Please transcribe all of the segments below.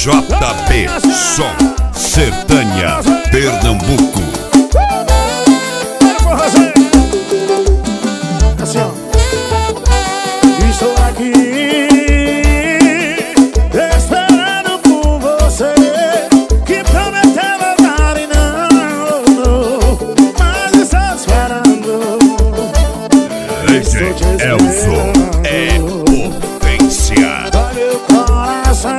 JB Som Sertânia, Pernambuco. Assim, ó. Estou aqui esperando por você, que prometeu voltar e não, mas estou esperando. DJ Elzo é potência. Dói meu coração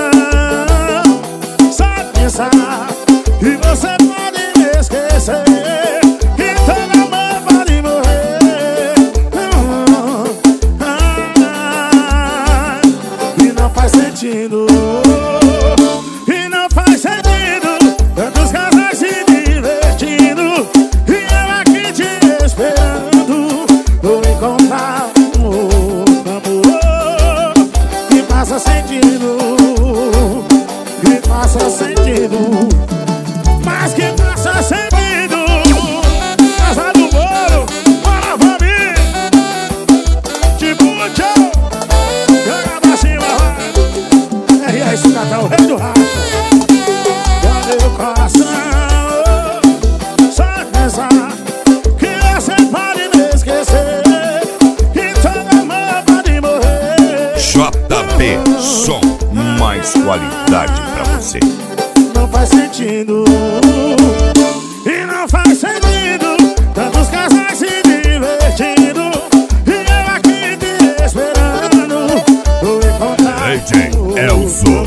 só pensar que você pode me esquecer, que todo amor pode morrer. E não faz sentido, e não faz sentido tantos casais se divertindo e eu aqui te esperando. Vou encontrar um outro amor que faça sentido, que faça sentido, mas que faça sentido. Casa do Moro, bora família, tipo o tchau, joga pra cima, vai. E aí, Sucatão, o rei do rato. Dá meu coração só pensar que você pode me esquecer, que todo amor pode morrer. JB Som, mais qualidade pra você. Não faz sentido, e não faz sentido tantos casais se divertindo e eu aqui te esperando. Vou encontrar DJ Elzo